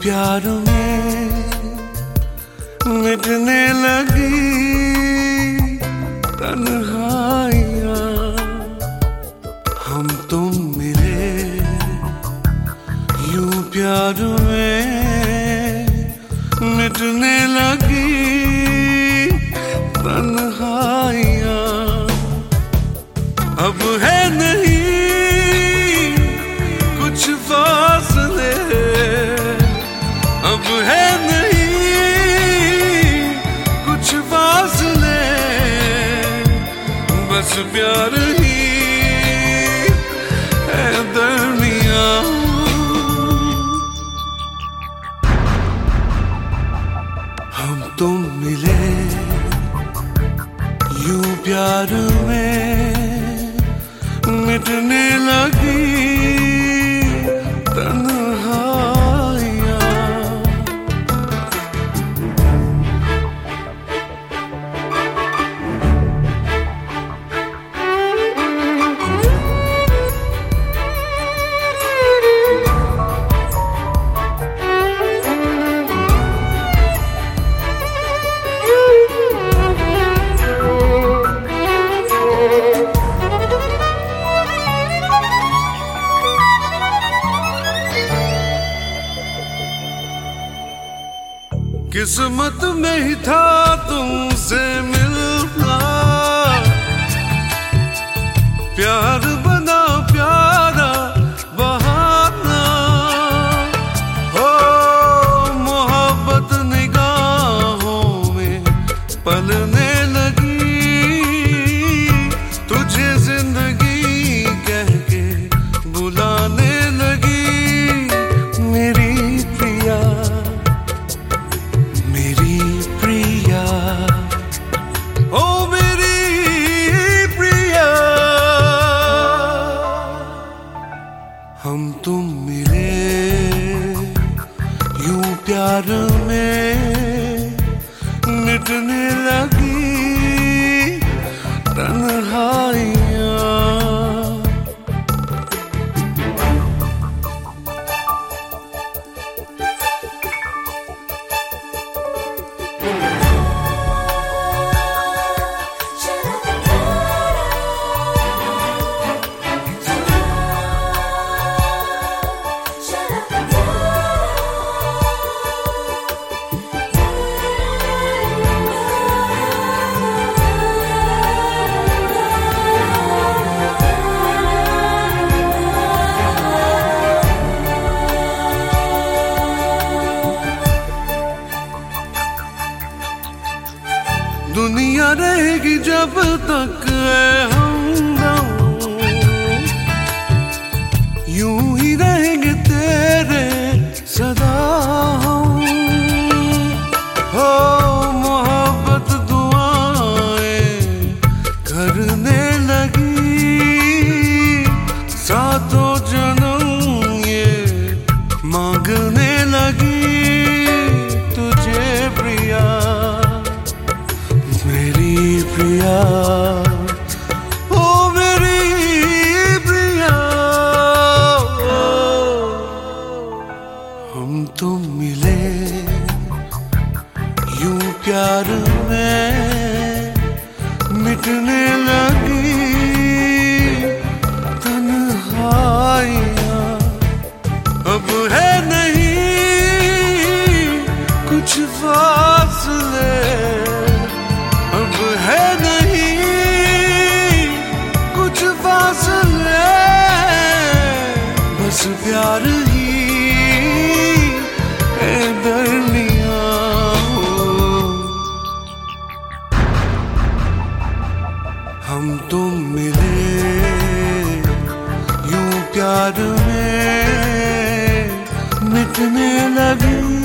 प्यार में मिटने लगी तन्हाइयाँ। हम तुम मिले यूं प्यार में मिटने लगी तन्हाइयाँ। अब है नहीं कुछ फासले, अब है नहीं कुछ फासले, बस प्यार ही है दरमियाँ। हम तुम मिले यूं प्यार में मिटने लगी तन्हाइयाँ। किस्मत में ही था तुमसे मिलना, प्यार बना प्यारा बहाना। हो मोहब्बत निगाहों में पलने लगी, तुझे जिंदगी कह के बुलाने लगी। मेरी प्रिया ओ मेरी प्रिया, हम तुम मिले यूं प्यार में मिटने लगी तन्हाइयाँ। दुनिया रहेगी जब तक हम यूं ही रहेंगे तेरे सदा हम। हो मोहब्बत दुआएं करने लगी, सातों जन्म ये मांगने लगी। तुझे प्रिया मेरी प्रिया, ओ मेरी प्रिया, हम तुम मिले यूं प्यार में मिटने लगी तन्हाइयाँ। अब है नहीं कुछ फासले, अब है नहीं कुछ फासले, बस प्यार ही है दरमियाँ। हम तुम मिले यूं प्यार में मिटने लगी